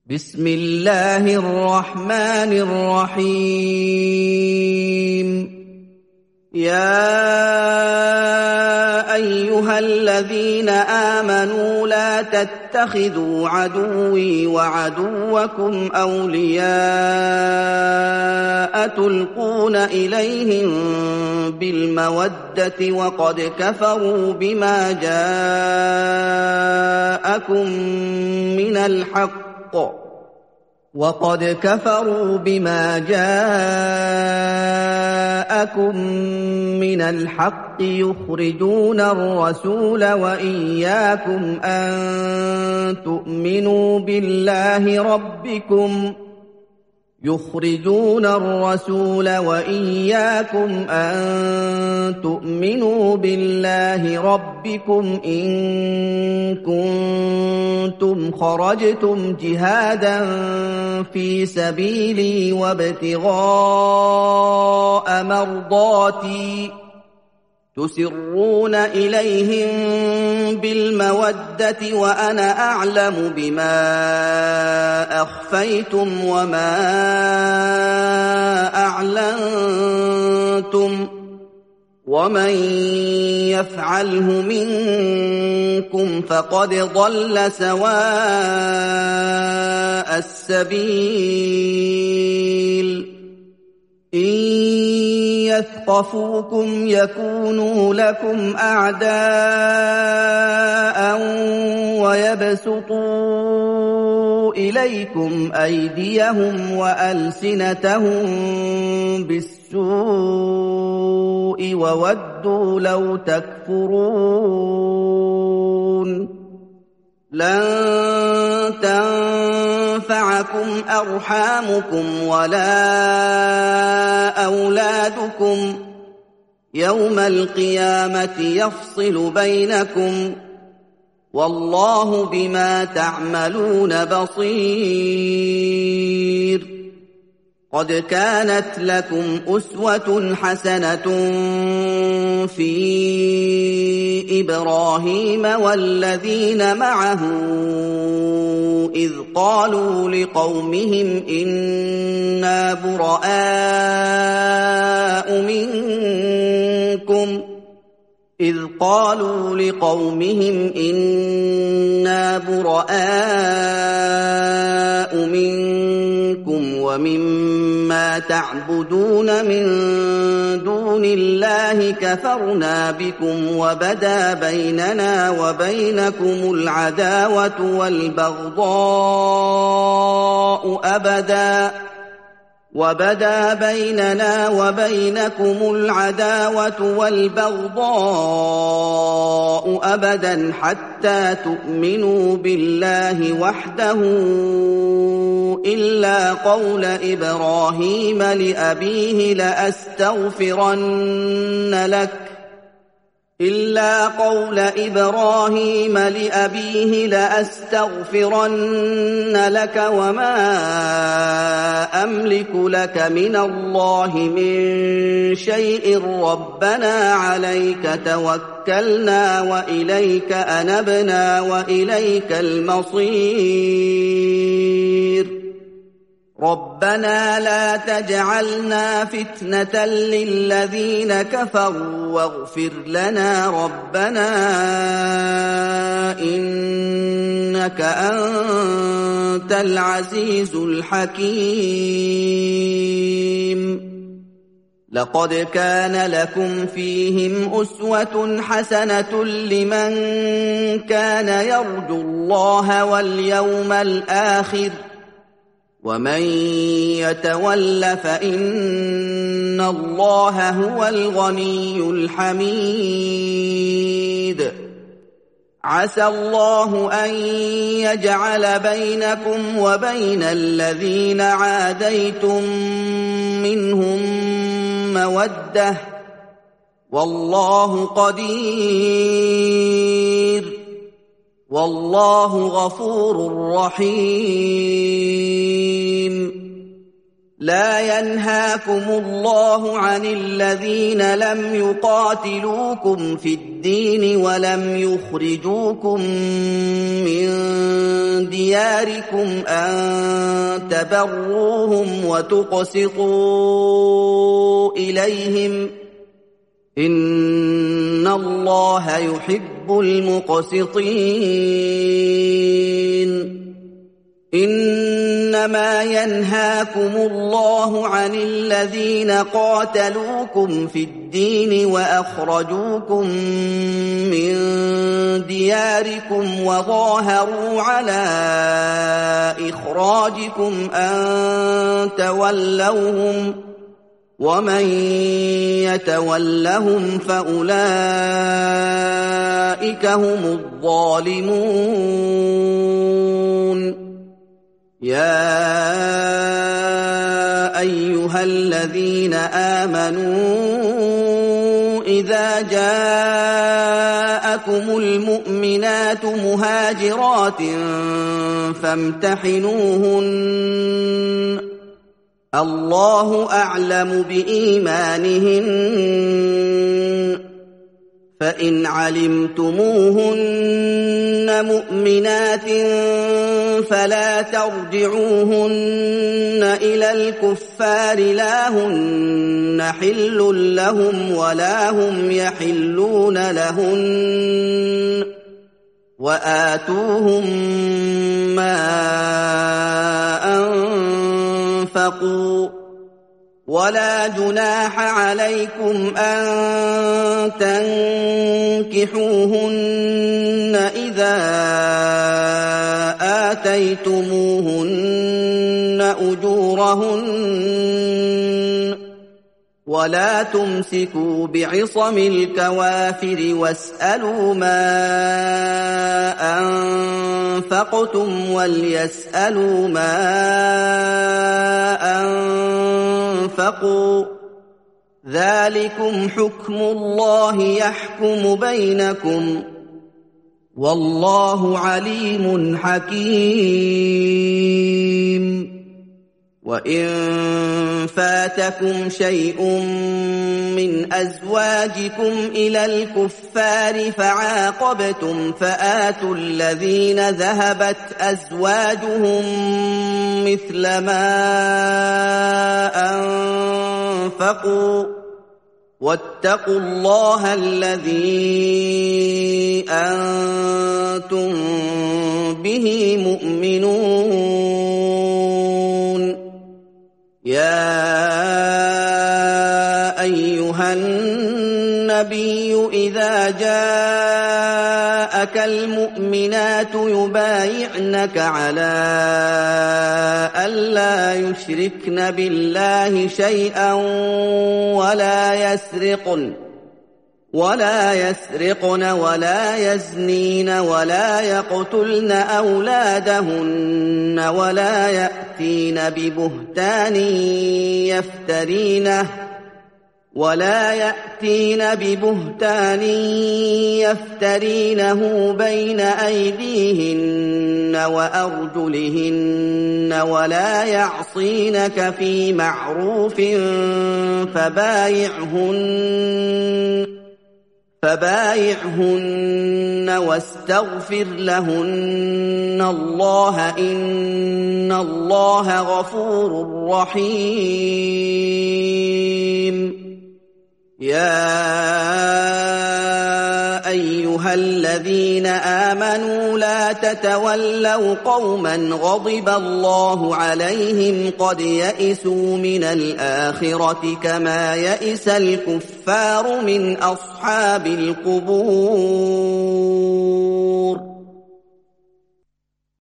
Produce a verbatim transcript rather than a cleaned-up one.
بسم الله الرحمن الرحيم. يا أيها الذين آمنوا لا تتخذوا عدوي وعدوكم أولياء تلقون إليهم بالمودة وقد كفروا بما جاءكم من الحق وقد كفروا بما جاءكم من الحق يخرجون الرسول وإياكم أن تؤمنوا بالله ربكم يخرجون الرسول وإياكم أن تؤمنوا بالله ربكم إن كنتم خرجتم جهادا في سبيلي وابتغاء مرضاتي تسرون إليهم بالمودة وأنا أعلم بما أخفيتم وما أعلنتم ومن يفعله منكم فقد ضل سواء السبيل. إن يثقفوكم يكونوا لكم أعداء ويبسطوا إليكم أيديهم وألسنتهم بالسوء وودوا لو تكفرون. لن تنفعكم أرحامكم ولا أولادكم يوم القيامة يفصل بينكم والله بما تعملون بصير. قد كانت لكم أسوة حسنة في إبراهيم والذين معه إذ قالوا لقومهم إنا براء منكم إذ قالوا لقومهم إنا براء منكم ومما تعبدون من دون الله كفرنا بكم وبدا بيننا وبينكم العداوة والبغضاء أبدا وبدا بيننا وبينكم العداوة والبغضاء أبدا حتى تؤمنوا بالله وحده إلا قول إبراهيم لأبيه لأستغفرن لك إلا قول إبراهيم لأبيه لأستغفرن لك وما أملك لك من الله من شيء ربنا عليك توكلنا وإليك أنبنا وإليك المصير. ربنا لا تجعلنا فتنة للذين كفروا واغفر لنا ربنا إنك أنت العزيز الحكيم. لقد كان لكم فيهم أسوة حسنة لمن كان يرجو الله واليوم الآخر ومن يتول فإن الله هو الغني الحميد. عسى الله أن يجعل بينكم وبين الذين عاديتم منهم مودة والله قدير والله غفور رحيم. لا ينهاكم الله عن الذين لم يقاتلوكم في الدين ولم يخرجوكم من دياركم أن تبروهم وتقسطوا إليهم إن الله يحب المقسطين إنما ينهاكم الله عن الذين قاتلوكم في الدين وأخرجوكم من دياركم وظاهروا على إخراجكم أن تولوهم ومن يتولهم فأولئك هم الظالمون يا أيها الذين آمنوا إذا جاءكم المؤمنات مهاجرات فامتحنوهن الله أعلم بإيمانهن فإن علمتموهن مؤمنات فلا ترجعوهن إلى الكفار لا هن حل لهم ولا هم يحلون لهن وآتوهم ما أنفقوا ولا جناح عليكم أن تنكحوهن إذا آتيتموهن أجورهن ولا تمسكوا بعصم الكوافر واسألوا ما أنفقتم وليسألوا ما أنفقوا ذلكم حكم الله يحكم بينكم والله عليم حكيم وإن فاتكم شيء من أزواجكم إلى الكفار فعاقبتم فآتوا الذين ذهبت أزواجهم مثل ما أنفقوا واتقوا الله الذي أنتم به مؤمنون يا أيها النبي إذا جاءك المؤمنات يبايعنك على ألا يشركن بالله شيئا ولا يسرقن ولا يسرقن ولا يزنين ولا يقتلن أولادهن ولا يأتين ببهتان يفترينه ولا يأتين ببهتان يفترينه بين أيديهن وأرجلهن ولا يعصينك في معروف فبايعهن فبايعهن واستغفر لهن الله إن الله غفور رحيم يا أيها الذين آمنوا لا تتولوا قوما غضب الله عليهم قد يئسوا من الآخرة كما يئس الكفار من أصحاب القبور